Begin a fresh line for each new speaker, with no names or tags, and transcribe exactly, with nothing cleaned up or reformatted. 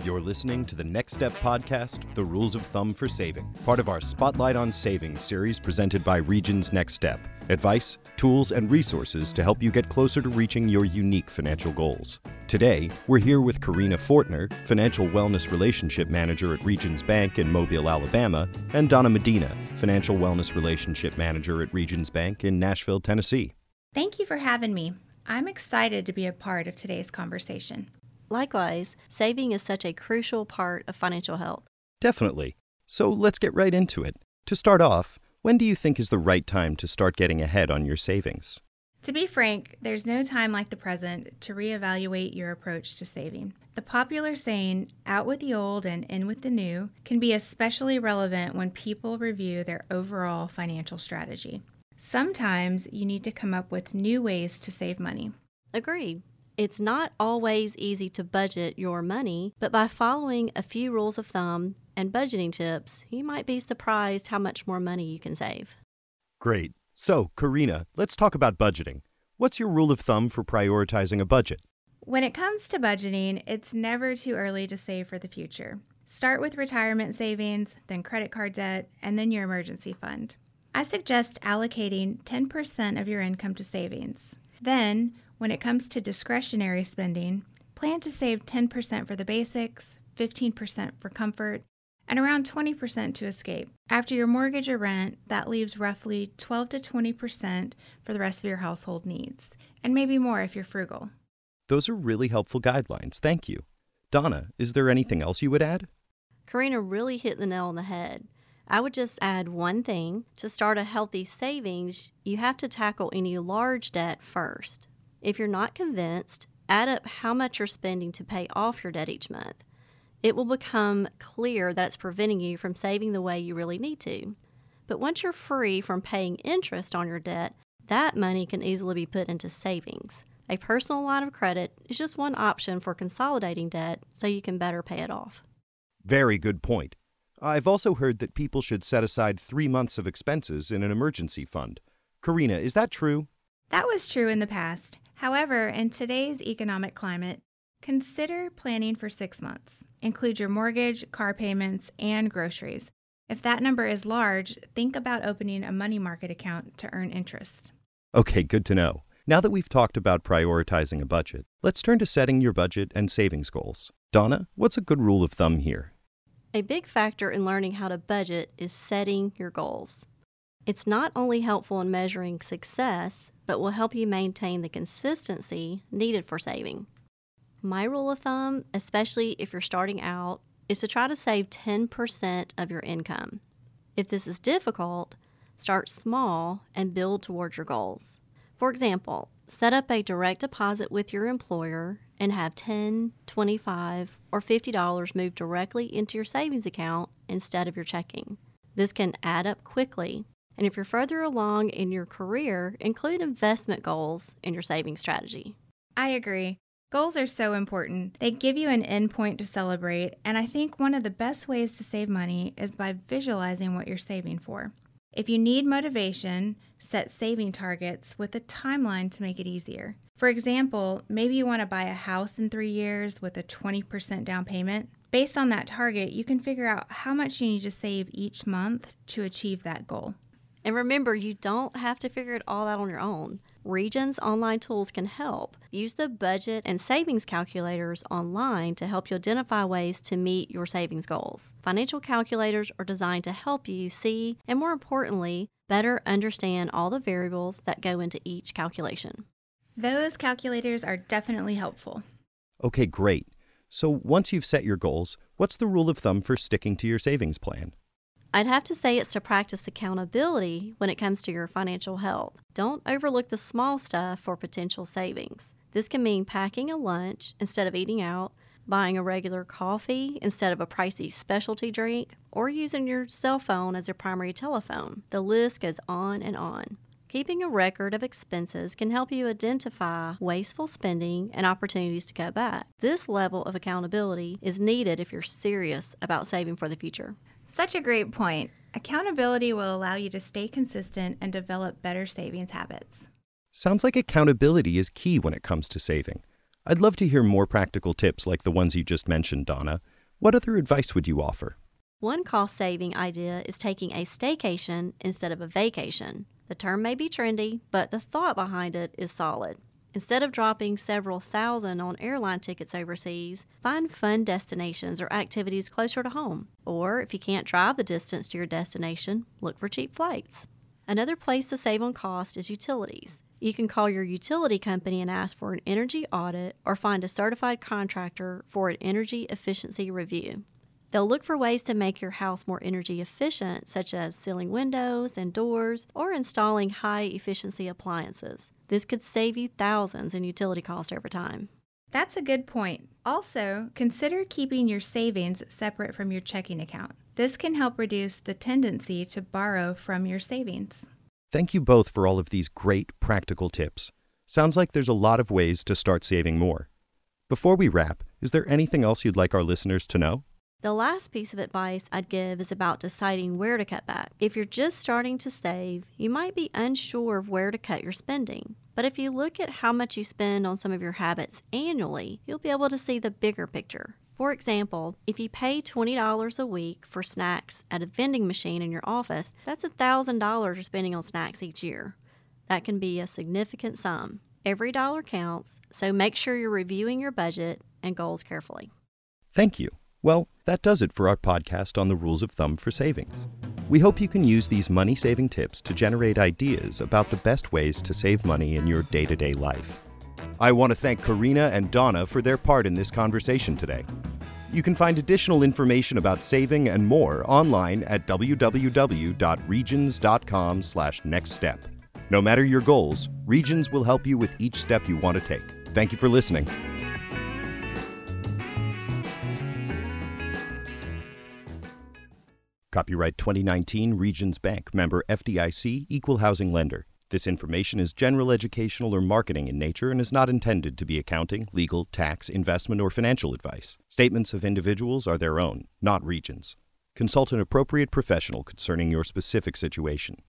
You're listening to the Next Step podcast, The Rules of Thumb for Saving, part of our Spotlight on Saving series presented by Regions Next Step. Advice, tools, and resources to help you get closer to reaching your unique financial goals. Today, we're here with Karina Fortner, Financial Wellness Relationship Manager at Regions Bank in Mobile, Alabama, and Donna Medina, Financial Wellness Relationship Manager at Regions Bank in Nashville, Tennessee.
Thank you for having me. I'm excited to be a part of today's conversation.
Likewise, saving is such a crucial part of financial health.
Definitely. So let's get right into it. To start off, when do you think is the right time to start getting ahead on your savings?
To be frank, there's no time like the present to reevaluate your approach to saving. The popular saying, out with the old and in with the new, can be especially relevant when people review their overall financial strategy. Sometimes you need to come up with new ways to save money.
Agreed. It's not always easy to budget your money, but by following a few rules of thumb and budgeting tips, you might be surprised how much more money you can save.
Great. So, Karina, let's talk about budgeting. What's your rule of thumb for prioritizing a budget?
When it comes to budgeting, it's never too early to save for the future. Start with retirement savings, then credit card debt, and then your emergency fund. I suggest allocating ten percent of your income to savings. Then, when it comes to discretionary spending, plan to save ten percent for the basics, fifteen percent for comfort, and around twenty percent to escape. After your mortgage or rent, that leaves roughly twelve to twenty percent for the rest of your household needs, and maybe more if you're frugal.
Those are really helpful guidelines. Thank you. Donna, is there anything else you would add?
Karina really hit the nail on the head. I would just add one thing. To start a healthy savings, you have to tackle any large debt first. If you're not convinced, add up how much you're spending to pay off your debt each month. It will become clear that it's preventing you from saving the way you really need to. But once you're free from paying interest on your debt, that money can easily be put into savings. A personal line of credit is just one option for consolidating debt so you can better pay it off.
Very good point. I've also heard that people should set aside three months of expenses in an emergency fund. Karina, is that true?
That was true in the past. However, in today's economic climate, consider planning for six months. Include your mortgage, car payments, and groceries. If that number is large, think about opening a money market account to earn interest.
Okay, good to know. Now that we've talked about prioritizing a budget, let's turn to setting your budget and savings goals. Donna, what's a good rule of thumb here?
A big factor in learning how to budget is setting your goals. It's not only helpful in measuring success, but will help you maintain the consistency needed for saving. My rule of thumb, especially if you're starting out, is to try to save ten percent of your income. If this is difficult, start small and build towards your goals. For example, set up a direct deposit with your employer and have ten dollars, twenty-five dollars, or fifty dollars moved directly into your savings account instead of your checking. This can add up quickly. And if you're further along in your career, include investment goals in your saving strategy.
I agree. Goals are so important. They give you an endpoint to celebrate, and I think one of the best ways to save money is by visualizing what you're saving for. If you need motivation, set saving targets with a timeline to make it easier. For example, maybe you want to buy a house in three years with a twenty percent down payment. Based on that target, you can figure out how much you need to save each month to achieve that goal.
And remember, you don't have to figure it all out on your own. Regions online tools can help. Use the budget and savings calculators online to help you identify ways to meet your savings goals. Financial calculators are designed to help you see, and more importantly, better understand all the variables that go into each calculation.
Those calculators are definitely helpful.
Okay, great. So once you've set your goals, what's the rule of thumb for sticking to your savings plan?
I'd have to say it's to practice accountability when it comes to your financial health. Don't overlook the small stuff for potential savings. This can mean packing a lunch instead of eating out, buying a regular coffee instead of a pricey specialty drink, or using your cell phone as your primary telephone. The list goes on and on. Keeping a record of expenses can help you identify wasteful spending and opportunities to cut back. This level of accountability is needed if you're serious about saving for the future.
Such a great point. Accountability will allow you to stay consistent and develop better savings habits.
Sounds like accountability is key when it comes to saving. I'd love to hear more practical tips like the ones you just mentioned, Donna. What other advice would you offer?
One cost-saving idea is taking a staycation instead of a vacation. The term may be trendy, but the thought behind it is solid. Instead of dropping several thousand on airline tickets overseas, find fun destinations or activities closer to home. Or, if you can't drive the distance to your destination, look for cheap flights. Another place to save on cost is utilities. You can call your utility company and ask for an energy audit or find a certified contractor for an energy efficiency review. They'll look for ways to make your house more energy efficient, such as sealing windows and doors or installing high-efficiency appliances. This could save you thousands in utility cost over time.
That's a good point. Also, consider keeping your savings separate from your checking account. This can help reduce the tendency to borrow from your savings.
Thank you both for all of these great practical tips. Sounds like there's a lot of ways to start saving more. Before we wrap, is there anything else you'd like our listeners to know?
The last piece of advice I'd give is about deciding where to cut back. If you're just starting to save, you might be unsure of where to cut your spending. But if you look at how much you spend on some of your habits annually, you'll be able to see the bigger picture. For example, if you pay twenty dollars a week for snacks at a vending machine in your office, that's one thousand dollars you're spending on snacks each year. That can be a significant sum. Every dollar counts, so make sure you're reviewing your budget and goals carefully.
Thank you. Well, that does it for our podcast on the rules of thumb for savings. We hope you can use these money-saving tips to generate ideas about the best ways to save money in your day-to-day life. I want to thank Karina and Donna for their part in this conversation today. You can find additional information about saving and more online at w w w dot regions dot com slash next step. No matter your goals, Regions will help you with each step you want to take. Thank you for listening. Copyright twenty nineteen Regions Bank, member F D I C, Equal Housing Lender. This information is general educational or marketing in nature and is not intended to be accounting, legal, tax, investment, or financial advice. Statements of individuals are their own, not Regions. Consult an appropriate professional concerning your specific situation.